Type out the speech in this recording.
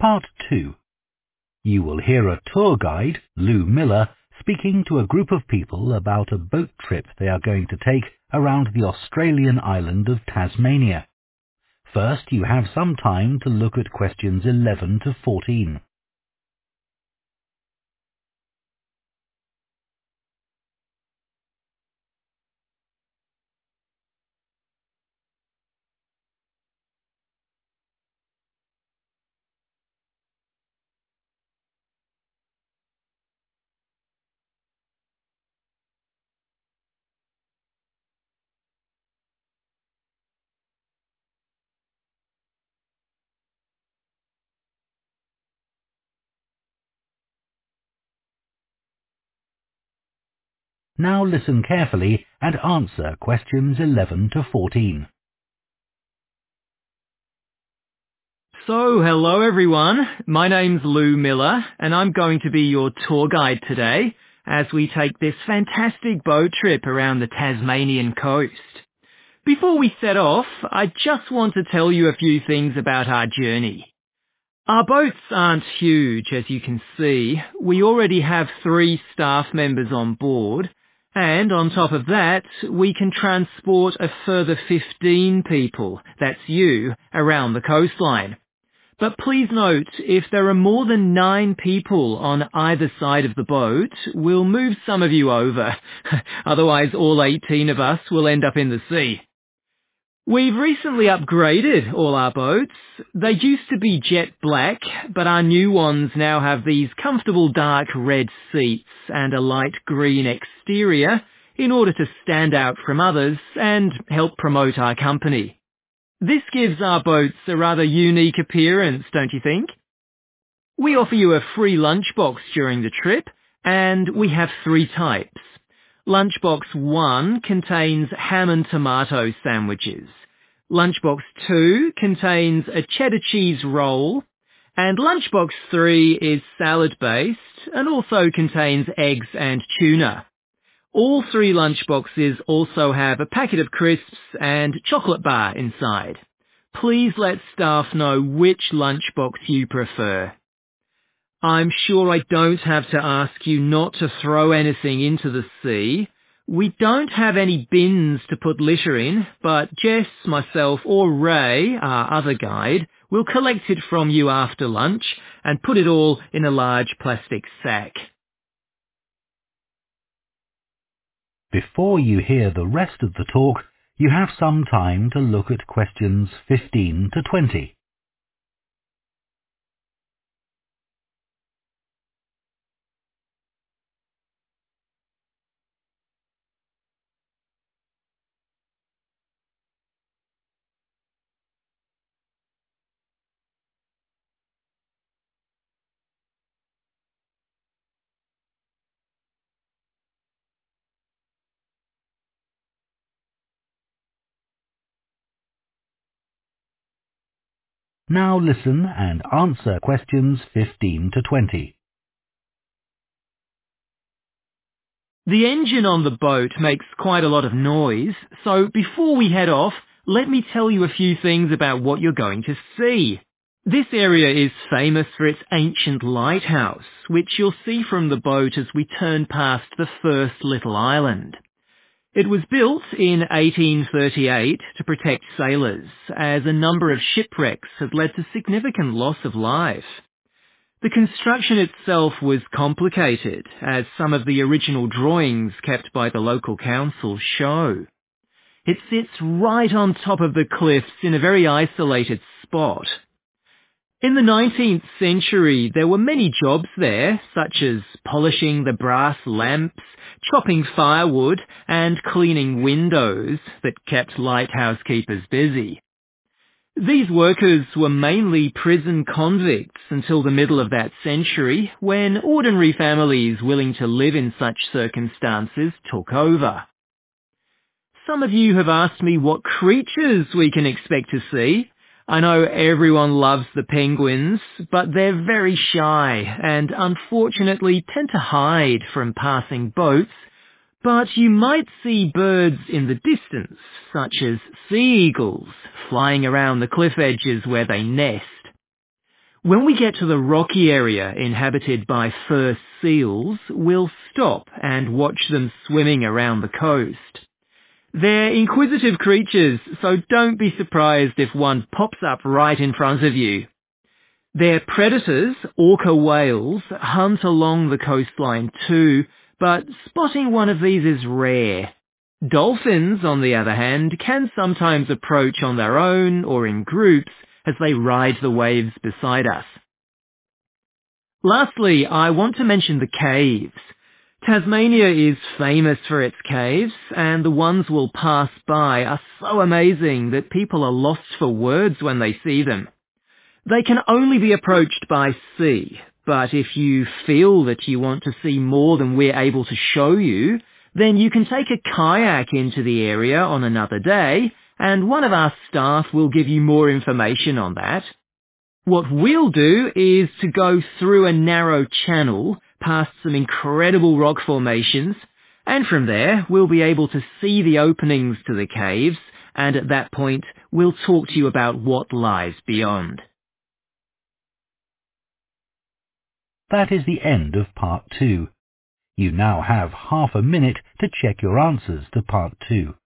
Part 2. You will hear a tour guide, Lou Miller, speaking to a group of people about a boat trip they are going to take around the Australian island of Tasmania. First, you have some time to look at questions 11 to 14. Now listen carefully and answer questions 11 to 14. So, hello everyone. My name's Lou Miller, and I'm going to be your tour guide today as we take this fantastic boat trip around the Tasmanian coast. Before we set off, I just want to tell you a few things about our journey. Our boats aren't huge, as you can see. We already have 3 staff members on board, and on top of that, we can transport a further 15 people, that's you, around the coastline. But please note, if there are more than 9 people on either side of the boat, we'll move some of you over. Otherwise, all 18 of us will end up in the sea. We've recently upgraded all our boats. They used to be jet black, but our new ones now have these comfortable dark red seats and a light green exterior in order to stand out from others and help promote our company. This gives our boats a rather unique appearance, don't you think? We offer you a free lunchbox during the trip, and we have 3 types. Lunchbox 1 contains ham and tomato sandwiches. Lunchbox 2 contains a cheddar cheese roll. And Lunchbox 3 is salad-based and also contains eggs and tuna. All 3 lunchboxes also have a packet of crisps and chocolate bar inside. Please let staff know which lunchbox you prefer. I'm sure I don't have to ask you not to throw anything into the sea. We don't have any bins to put litter in, but Jess, myself or Ray, our other guide, will collect it from you after lunch and put it all in a large plastic sack. Before you hear the rest of the talk, you have some time to look at questions 15 to 20. Now listen and answer questions 15 to 20. The engine on the boat makes quite a lot of noise, so before we head off, let me tell you a few things about what you're going to see. This area is famous for its ancient lighthouse, which you'll see from the boat as we turn past the first little island. It was built in 1838 to protect sailors, as a number of shipwrecks had led to significant loss of life. The construction itself was complicated, as some of the original drawings kept by the local council show. It sits right on top of the cliffs in a very isolated spot. In the 19th century, there were many jobs there, such as polishing the brass lamps, chopping firewood, and cleaning windows that kept lighthouse keepers busy. These workers were mainly prison convicts until the middle of that century, when ordinary families willing to live in such circumstances took over. Some of you have asked me what creatures we can expect to see. I know everyone loves the penguins, but they're very shy and unfortunately tend to hide from passing boats. But you might see birds in the distance, such as sea eagles, flying around the cliff edges where they nest. When we get to the rocky area inhabited by fur seals, we'll stop and watch them swimming around the coast. They're inquisitive creatures, so don't be surprised if one pops up right in front of you. Their predators, orca whales, hunt along the coastline too, but spotting one of these is rare. Dolphins, on the other hand, can sometimes approach on their own or in groups as they ride the waves beside us. Lastly, I want to mention the caves. Tasmania is famous for its caves, and the ones we'll pass by are so amazing that people are lost for words when they see them. They can only be approached by sea, but if you feel that you want to see more than we're able to show you, then you can take a kayak into the area on another day, and one of our staff will give you more information on that. What we'll do is to go through a narrow channel, past some incredible rock formations, and from there we'll be able to see the openings to the caves, and at that point we'll talk to you about what lies beyond. That is the end of Part 2. You now have half a minute to check your answers to Part 2.